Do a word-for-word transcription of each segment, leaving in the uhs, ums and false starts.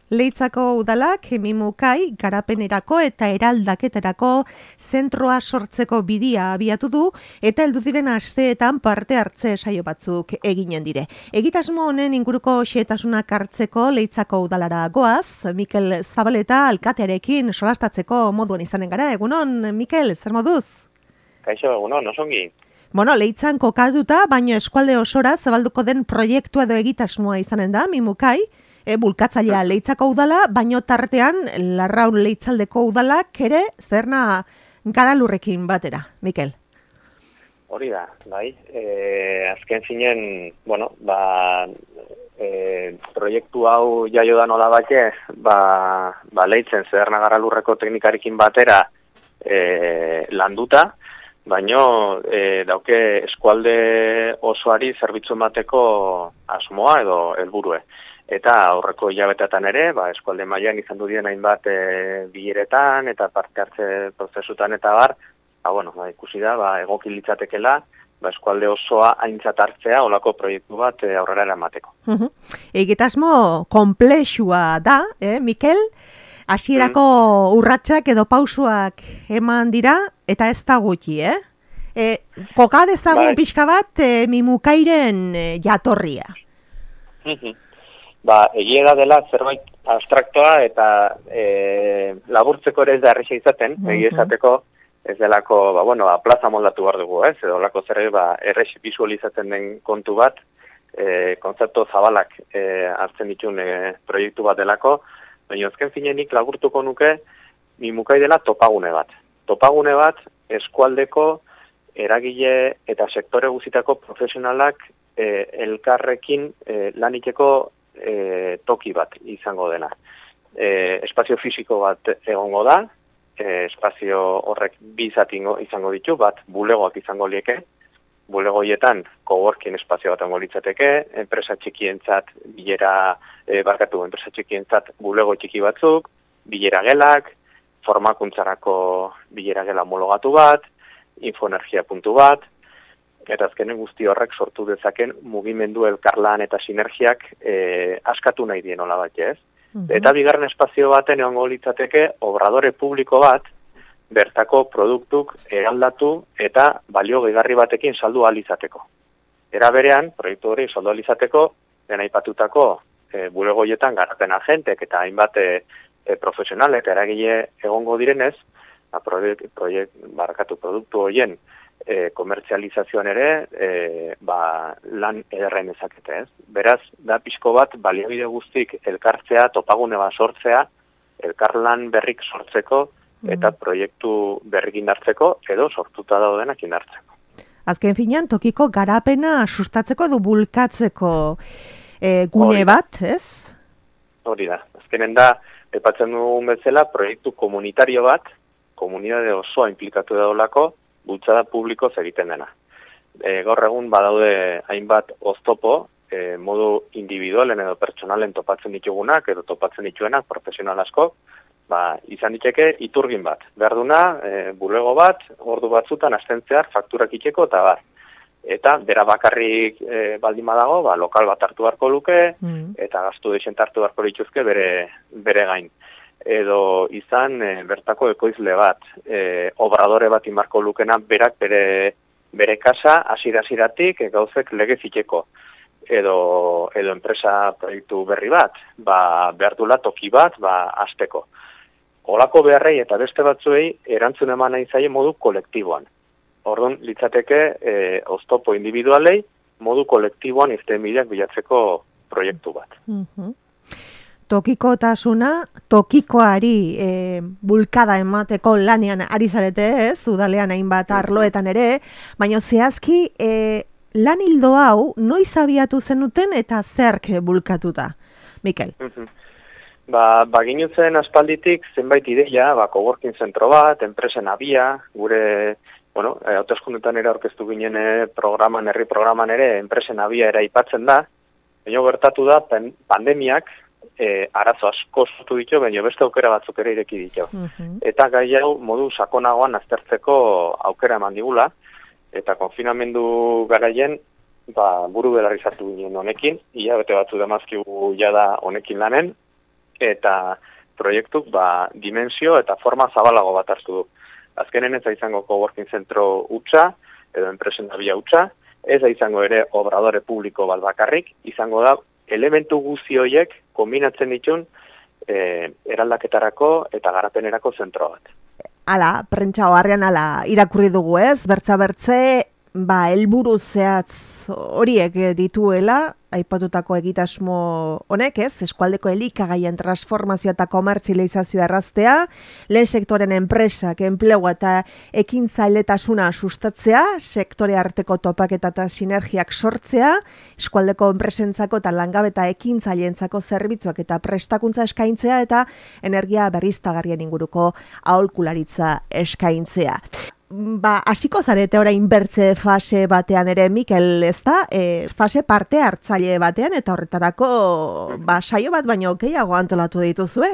Leitzako udalak Mimukai garapenerako eta eraldaketarako zentroa sortzeko bidia abiatu du eta heldu diren asteetan parte hartze saio batzuk eginen dire. Egitasmo honen inguruko xehetasunak hartzeko Leitzako udalara goaz, Mikel Zabaleta alkatearekin solastatzeko moduan izanen gara. Egunon, Mikel, zer moduz? Kaixo, egunon, osongi. Bueno, Leitzan kokatuta, baino eskualde osora zabalduko den proiektua edo egitasmoa izanen da, Mimukai, e, bulkatzailea Leitzako udala, baino tartean Larraun Leitzaldeko udalak ere zerna Garalurrekin batera, Mikel. Hori da, bai. E, azken zinen, bueno, ba, e, proiektu hau jaio da nola bake, ba, ba Leitzen Zederna Garalurreko teknikarekin batera e, landuta, baino e, dauke eskualde osoari zerbitzu emateko asmoa edo helburue. Eta aurreko hilabetetan ere, ba, eskualde mailan izan du dien hainbat e, bileretan eta parte hartze prozesutan eta bar, ba, bueno, ba, ikusi da, ba, egoki litzatekela, ba, eskualde osoa aintzat hartzea olako proiektu bat e, aurrera eramateko. Uh-huh. Egitasmo konplexua da, eh, Mikel? Hasierako mm. urratsak edo pausuak eman dira, eta ez da gutxi, eh? E, koka dezagun bai. Pixka bat e, Mimukairen e, jatorria. Ba, egia dela zerbait abstraktoa eta e, laburtzeko ere ez da erresa izaten, uh-huh. egia esateko ez delako, ba, bueno, ba, plaza moldatu behar dugu, ez? Edo lako zerbait ba, erres visualizatzen den kontu bat, e, kontzeptu zabalak e, hartzen ditun e, proiektu bat delako, baina azken finenik laburtuko nuke Mimukai dela topagune bat. Topagune bat eskualdeko eragile eta sektore guztietako profesionalak e, elkarrekin e, laniteko e, toki bat izango dena. E, espazio fisiko bat egongo da, e, espazio horrek bi zati izango ditu, bat bulegoak izango lieke, bulegoietan coworking espazio bat egongo litzateke, enpresa txikientzat bilera E, barkatu, enpresa txikientzat bulego txiki batzuk, bilera gelak, formakuntzarako bilera gela homologatu bat, infoenergia puntu bat, eta azkenen guzti horrek sortu dezaken mugimendu elkarlan eta sinergiak e, askatu nahi dien hola bat, ez? Uh-huh. Eta bigarren espazio baten egongo litzateke obradore publiko bat, bertako produktuk eraldatu eta balio gehigarri batekin saldu ahal izateko. Era berean, proiektu hori saldu ahal izateko, den aipatutako E, bulegoietan garapen agentek eta hainbat e, e, profesional eta eragile egongo direnez, a, proiekt, proiekt, barkatu produktu horien e, komertzializazioan ere e, ba, lan ederren ezakete, ez? Beraz, da pixko bat baliabide guztik elkartzea, topagune bat sortzea, elkarlan berrik sortzeko eta mm. proiektu berrikin hartzeko edo sortuta daudenak indartzeko. Azken finean, tokiko garapena sustatzeko edo bulkatzeko E, gune bat, ez? Hori da. Azkenen da, epatzen dugun bezala, proiektu komunitario bat, komunitate osoa implikatu daulako, bultzada publiko egiten dena. E, gaur egun badaude hainbat oztopo, e, modu individualen edo pertsonalen topatzen ditugunak, edo topatzen dituenak, profesional asko, ba, izan diteke iturgin bat. Berduna, e, bulego bat, ordu batzutan astentzear, fakturak itxeko eta bar. Eta bera bakarrik e, baldin badago, ba, lokal bat hartu beharko luke, mm. eta gastu desent hartu beharko lituzke bere, bere gain. Edo izan e, bertako ekoizle bat, e, obradore bat inbarko lukena berak bere, bere kasa asira-asiratik e, gauzek legeziteko. Edo, edo enpresa proiektu berri bat, ba, behar dula toki bat, ba, azteko. Olako beharrei eta beste batzuei erantzun eman nahi zaie modu kolektiboan. Orduan, litzateke, e, oztopo individualei, modu kolektiboan irtenbideak bilatzeko proiektu bat. Uh-huh. Tokikotasuna, tokikoari e, bulkada emateko lanean ari zarete, ez? Udalean hainbat arloetan ere, baina zehazki, e, lan hildo hau, noiz abiatu zenuten eta zerk bulkatuta, Mikel? Uh-huh. Ba, baginutzen aspalditik zenbait ideia, ba, coworking zentro bat, enpresen abia, gure... Bueno, hauteskundetan ere aurkeztu ginen programan, herri programan ere, enpresen abia ere aipatzen da, baina gertatu da pandemiak e, arazo asko sortu ditu, baina beste aukera batzuk ere ireki ditu. Uh-huh. Eta gai hau modu sakonagoan aztertzeko aukera eman digula, eta konfinamendu garaien ba, buru belarri sartu ginen honekin, hilabete batzu damazkigu jada honekin lanen, eta proiektuk ba, dimensio eta forma zabalago bat hartu du. Azkenen ez da izango coworking zentro hutsa, edo enpresen dabia hutsa, ez da izango ere obradore publiko bat bakarrik, izango da elementu guzti horiek kombinatzen ditun e, eraldaketarako eta garapenerako zentro bat. Hala, prentsa oharrean hala irakurri dugu ez, bertza-bertze, ba, helburu zehatz horiek dituela, aipatutako egitasmo honek ez, eskualdeko elikagaien transformazioa eta komertzializazioa erraztea, lehen sektoren enpresak, enplegua eta ekintzailetasuna sustatzea, sektore arteko topaketa eta sinergiak sortzea, eskualdeko enpresentzako eta langabeta ekintzaileentzako zerbitzuak eta prestakuntza eskaintzea eta energia berriztagarrien inguruko aholkularitza eskaintzea. Ba, hasiko zarete orain bertze fase batean ere, Mikel, ezta? E, fase parte hartzaile batean eta horretarako ba, saio bat baino gehiago antolatu dituzue?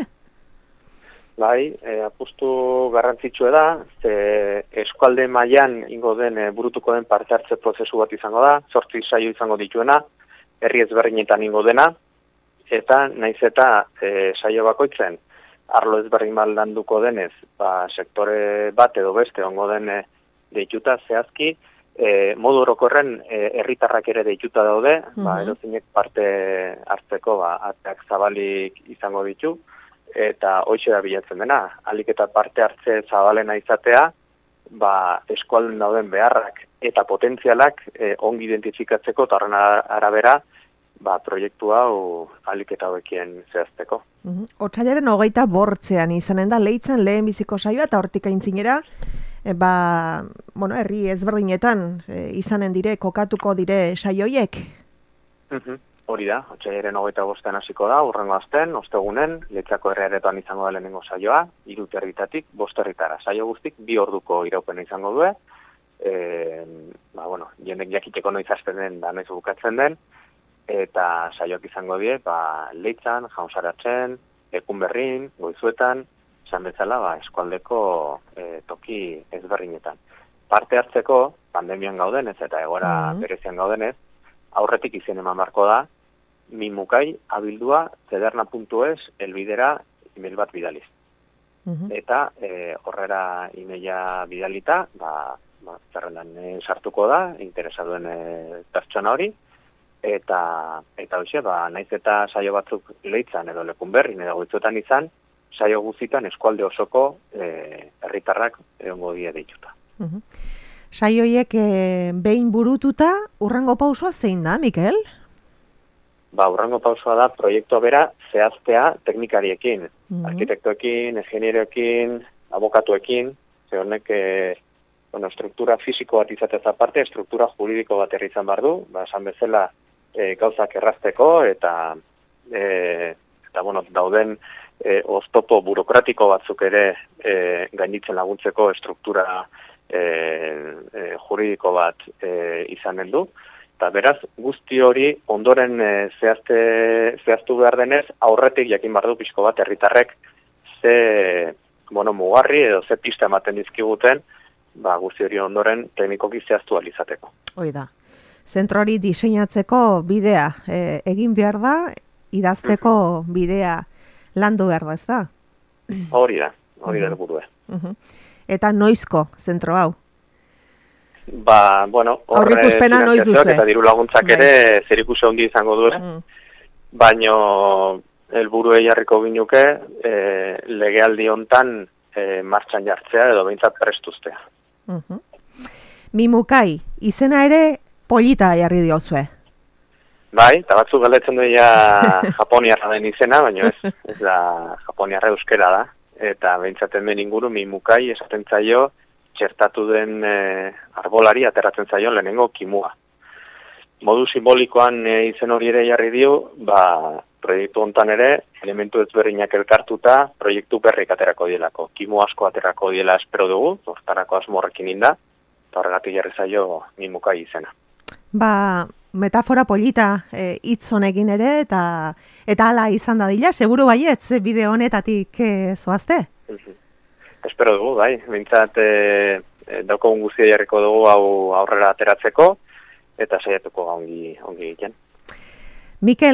Bai, e, apustu garrantzitsua da, ze eskualde mailan ingo den e, burutuko den parte hartze prozesu bat izango da, zortzi saio izango dituena, herri ezberdinetan ingo dena, eta naiz eta e, saio bakoitzen arlo ezberdin landuko denez, ba, sektore bat edo beste ongo den e, deituta zehazki, e, modu orokorren herritarrak e, ere deituta daude, mm-hmm. ba, edozinek parte hartzeko ba, ateak zabalik izango ditu, eta hoxe da bilatzen dena, alik eta parte hartze zabalena izatea, ba, eskualden dauden beharrak eta potentzialak e, ongi identifikatzeko eta horren arabera, ba, proiektu hau alik eta hobekien zehazteko. Mm-hmm. Otsailaren hogeita bortzean izanen da Leitzan lehen biziko saioa eta hortik aintzinera, e, ba, bueno, herri ezberdinetan e, izanen dire, kokatuko dire saioiek? Mm-hmm. Hori da, otsailaren hogeita bostean hasiko da, urrengo asten, ostegunen, Leitzako herriaretan izango da lehenengo saioa, hiru herritatik bost herritara. Saio guztik bi orduko iraupena izango du, e, ba, bueno, jendek jakiteko noiz hasten den da noiz bukatzen den, eta saioak izango die, ba, Leitzan, Jaunzaratzen, Ekunberrin, Goizuetan, esan bezala, ba, eskualdeko e, toki ezberdinetan. Parte hartzeko, pandemian gaudenez eta egoera mm-hmm. berezian gaudenez, aurretik izen eman barko da, mimukai abildua zederna puntu es elbidera email bat bidaliz. Mm-hmm. Eta e, horrera emaila bidalita, ba, ba, zerrendan e, sartuko da, interesaduen e, pertsona hori, eta eta hoxe, ba, naiz eta saio batzuk Leitzan edo Lekunberrin edo Goizuetan izan, saio guztitan eskualde osoko e, herritarrak egongo die deituta. Mm-hmm. Saioiek e, behin burututa, urrengo pausua zein da, Mikel? Ba, urrengo pausua da proiektua bera zehaztea teknikariekin, mm-hmm. arkitektoekin, ingenieroekin, abokatuekin, ze honek e, bueno, struktura fisiko bat izatez aparte, struktura juridiko bat errizan behar du, ba, esan bezala e, gauzak errazteko eta e, eta bueno, dauden e, oztopo burokratiko batzuk ere e, gainditzen laguntzeko struktura E, e, juridiko bat e, izanen du, eta beraz guzti hori ondoren e, zehazte, zehaztu behar denez aurretik jakin behar du pixko bat herritarrek ze bueno, mugarri edo ze pista ematen dizkiguten, ba, guzti hori ondoren teknikoki zehaztu alizateko. Hoi da, zentro hori diseinatzeko bidea e, egin behar da, idazteko uh-huh. bidea landu behar da, ez da? Hori da, hori da helburua. Uh-huh. Eta noizko zentro hau? Ba, bueno, horre finantzazioak eta diru laguntzak ere zerikusi handi izango du, mm. baino helburuei jarriko ginuke e, legealdi hontan e, martxan jartzea edo behintzat prestuztea. Uh-huh. Mimukai, izena ere polita jarri diozue? Bai, eta batzuk galdetzen duia japoniarra den izena, baina ez, ez da japoniarra euskera da. Eta behintzat hemen inguru mimukai esaten zaio txertatu den e, arbolari ateratzen zaio lehenengo kimua. Modu simbolikoan e, izen hori ere jarri dio, ba, proiektu hontan ere elementu ezberdinak elkartuta proiektu berrik aterako dielako. Kimu asko aterako diela espero dugu, hortarako asmorrekin inda, eta horregatik jarri zaio mimukai izena. Ba, metafora polita hitz e, honekin ere, eta eta hala izan da dila, seguru baietz bideo honetatik e, zoazte? Mm-hmm. Espero dugu, bai, bintzat e, e, daukogun guztia jarriko dugu hau aurrera ateratzeko, eta saiatuko ongi, ongi egiten. Mikel,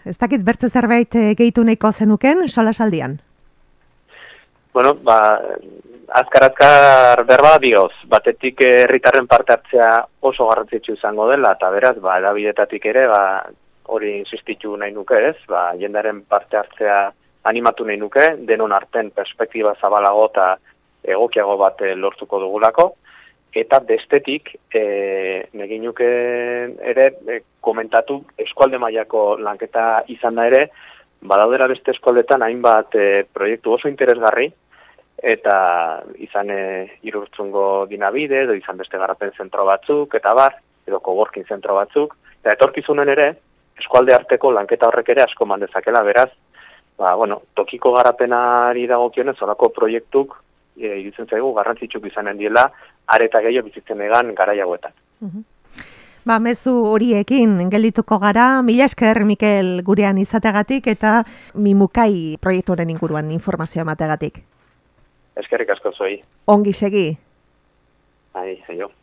Ez dakit bertze zerbait gehitu nahiko zenuken solasaldian? Bueno, ba, azkar-azkar berba dioz, batetik herritarren parte hartzea oso garrantzitsu izango dela, eta beraz, ba, edabidetatik ere, ba, hori insistitu nahi nuke ez, ba, jendaren parte hartzea animatu nahi nuke, denon arten perspektiba zabalago eta egokiago bat lortuko dugulako, eta bestetik, e, negin nuke ere, e, komentatu eskualde mailako lanketa izan da ere, badaudera beste eskualdetan hainbat e, proiektu oso interesgarri, eta izan e, irurtzungo dinabide, edo izan beste garapen zentro batzuk, eta bar, edo coworking zentro batzuk, eta etorkizunen ere, eskualde arteko lanketa horrek ere asko man dezakela, beraz, ba, bueno, tokiko garapenari dagokionez horako proiektuk e, iritzen zaigu garrantzitsuk izanen diela, areta gehiago bizitzen egan garaiagoetan. Uh-huh. Ba, mezu horiekin geldituko gara, mila esker Mikel gurean izateagatik eta Mimukai proiektuaren inguruan informazioa emateagatik. Eskerrik asko zuei. Ongi segi. Ai, aio.